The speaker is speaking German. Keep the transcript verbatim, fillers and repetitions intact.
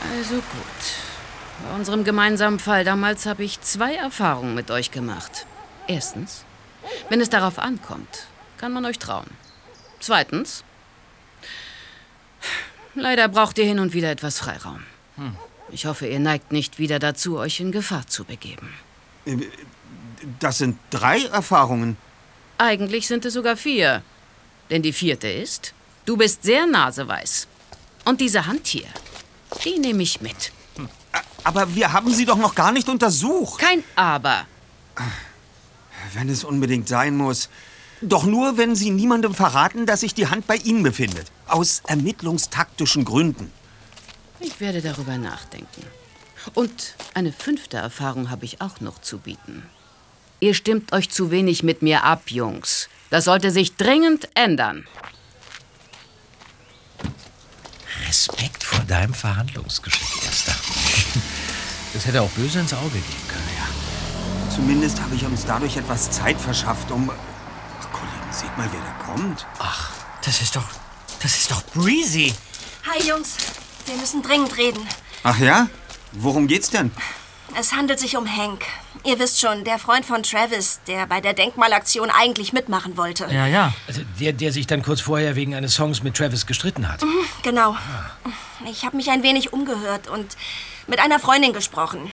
Also gut. Bei unserem gemeinsamen Fall damals habe ich zwei Erfahrungen mit euch gemacht. Erstens, wenn es darauf ankommt, kann man euch trauen. Zweitens, leider braucht ihr hin und wieder etwas Freiraum. Hm. Ich hoffe, ihr neigt nicht wieder dazu, euch in Gefahr zu begeben. Das sind drei Erfahrungen. Eigentlich sind es sogar vier. Denn die vierte ist, du bist sehr naseweiß. Und diese Hand hier, die nehme ich mit. Aber wir haben sie doch noch gar nicht untersucht. Kein Aber. Wenn es unbedingt sein muss. Doch nur, wenn Sie niemandem verraten, dass sich die Hand bei Ihnen befindet. Aus ermittlungstaktischen Gründen. Ich werde darüber nachdenken. Und eine fünfte Erfahrung habe ich auch noch zu bieten. Ihr stimmt euch zu wenig mit mir ab, Jungs. Das sollte sich dringend ändern. Respekt vor deinem Verhandlungsgeschick, Erster. Das hätte auch böse ins Auge gehen können, ja. Zumindest habe ich uns dadurch etwas Zeit verschafft, um... Ach, Kollegen, seht mal, wer da kommt. Ach, das ist doch... Das ist doch Breezy. Hi, Jungs. Wir müssen dringend reden. Ach ja? Worum geht's denn? Es handelt sich um Hank. Ihr wisst schon, der Freund von Travis, der bei der Denkmalaktion eigentlich mitmachen wollte. Ja, ja. Also der, der sich dann kurz vorher wegen eines Songs mit Travis gestritten hat. Mhm, genau. Ich habe mich ein wenig umgehört und mit einer Freundin gesprochen.